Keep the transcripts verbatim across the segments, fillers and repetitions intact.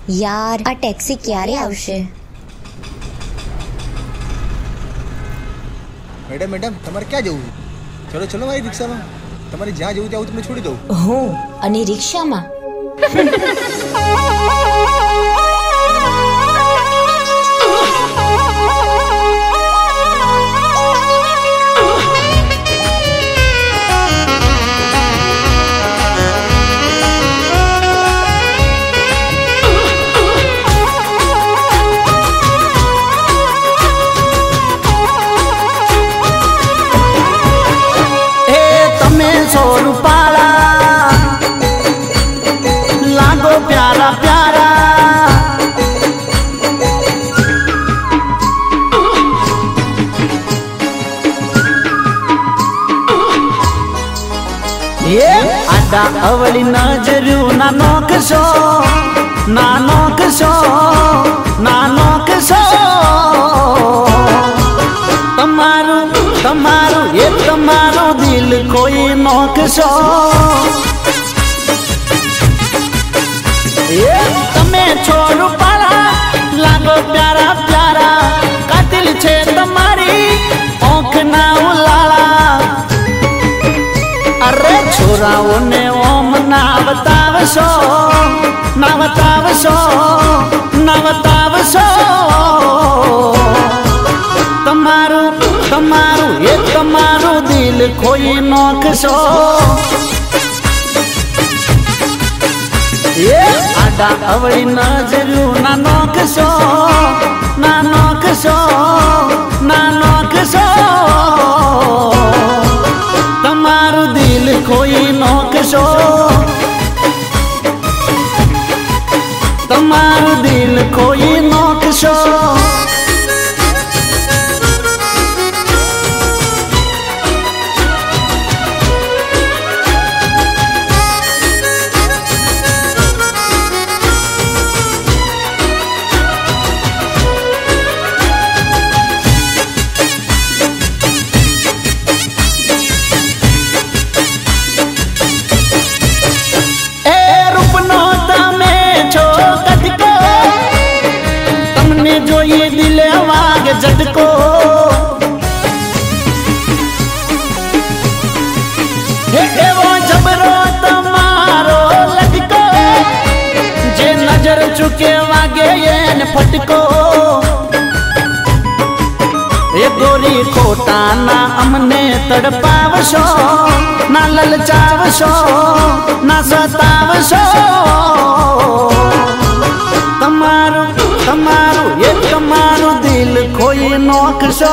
यार आ ટેક્સી ક્યારે આવશે? મેડમ મેડમ તમારે ક્યાં જવું? ચલો ચલો મારી રિક્ષામાં. તમારે જ્યાં જવું ત્યાં હું તમને છોડી દઉં. હું અને રિક્ષામાં? प्यारा प्यारा ये आडा अवली नजरू नानो कसो नानो कसो नानो कसो तमारू तमारू ये तमारू दिल कोई नो कसो तमे छोड़ू पाला लागो प्यारा प्यारा कातिल छे तमारी ओंख ना उलाला अरे छोराओ ने ओम ना बतावशो ना बतावशो ना बतावशो तमारू तमारू ये तमारू दिल कोई नोखशो ये आडा अवली नजरू ना नोखशो ना नोखशो ना नोखशो तमारू दिल कोई नोखशो तमारू दिल कोई नोखशो जो ये दिल वागे झटको हे वो जबरो तमारो लटको जे नजर चुके वागे ये न फटको ये गोरी खोटा ना हमने तड़पावशो ना ललचावशो ना सतावशो तमारू तमारू ये तमारू दिल कोई नोखशो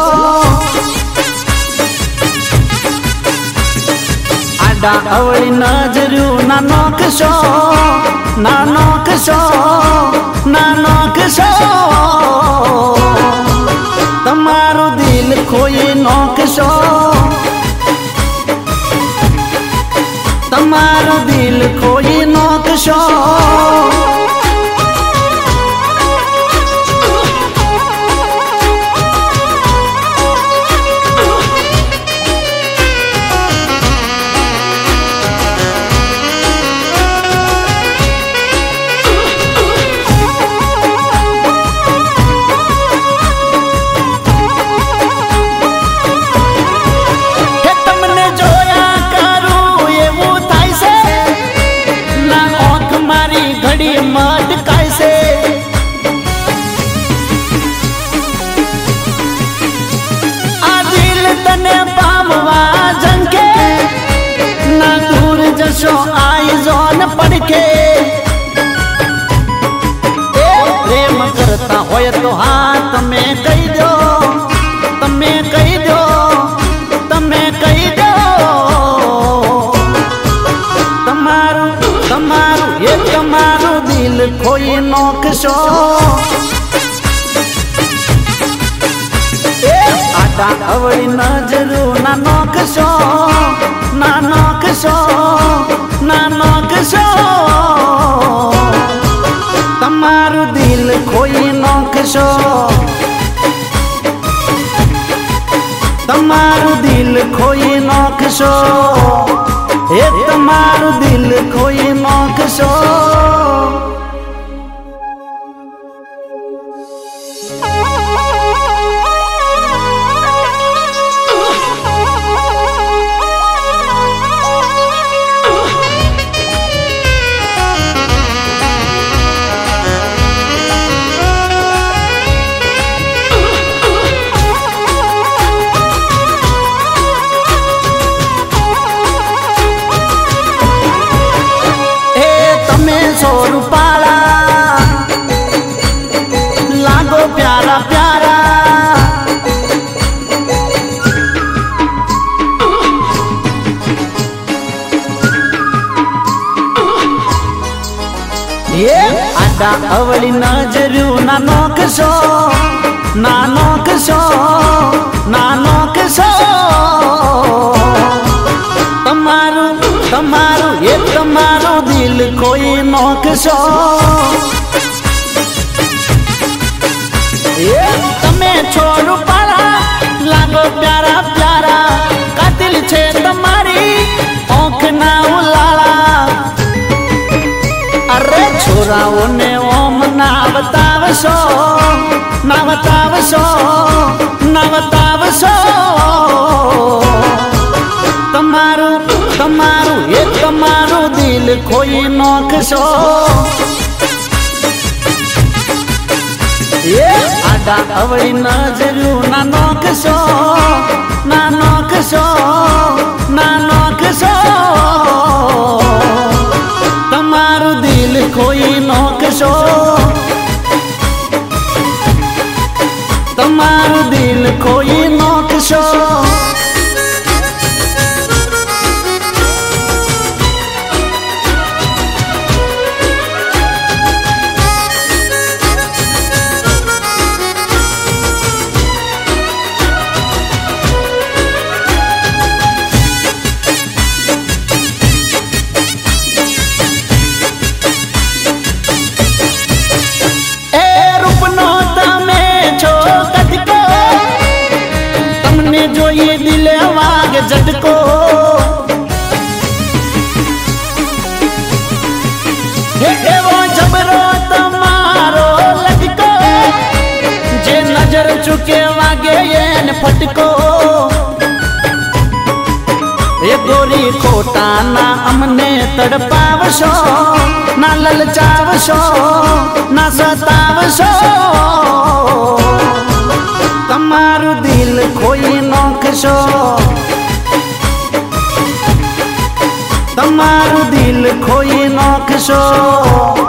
आडा अवली नजरू ना नोखशो ना नोखशो ना नोखशो तमारू दिल कोई नोखशो तमारू दिल कोई नोखशो मत कैसे आ दिल तने पामवा जंके ना दूर जसो आई जोन पड़के प्रेम करता होय तो हाथ में कही दो तमे कही दो तमे कही दो तमारू तमारू ये तमारू दिल कोई नोखशो आडा अवली नजरू ना नोखशो ना नोखशो ना नोखशो तमारू दिल कोई नोखशो तमारू दिल कोई नोखशो ये तमारू दिल कोई नोखशो। अवली नजरू ना नोकसो ना नोकसो ना नोकसो तमारू तमारू ये तमारू दिल कोई नोकसो ये तमे छोड़ू पाला लागो प्यारा प्यारा कातिल छे तमारी ओंख ना उलाला अरे छोराओ ने ओम ना बतावशो ना बतावशो ना बतावशो तमारू तमारू ये तमारू दिल कोई नोकसो ये आडा अवली नजरू ना नोकसो ना नोकसो ना नोकसो तमारू दिल कोई नोकसो तमारू दिल कोई नोकसो जो ये दिल वाग झटको हे वो जबरो तमारो लगको जे नजर चुके वागे ये न फटको ये गोरी खोटा ना हमने तड़पावशो ना ललचावशो ना सतावशो तमारू दिल कोई नोकसो तमारू दिल कोई नोकसो।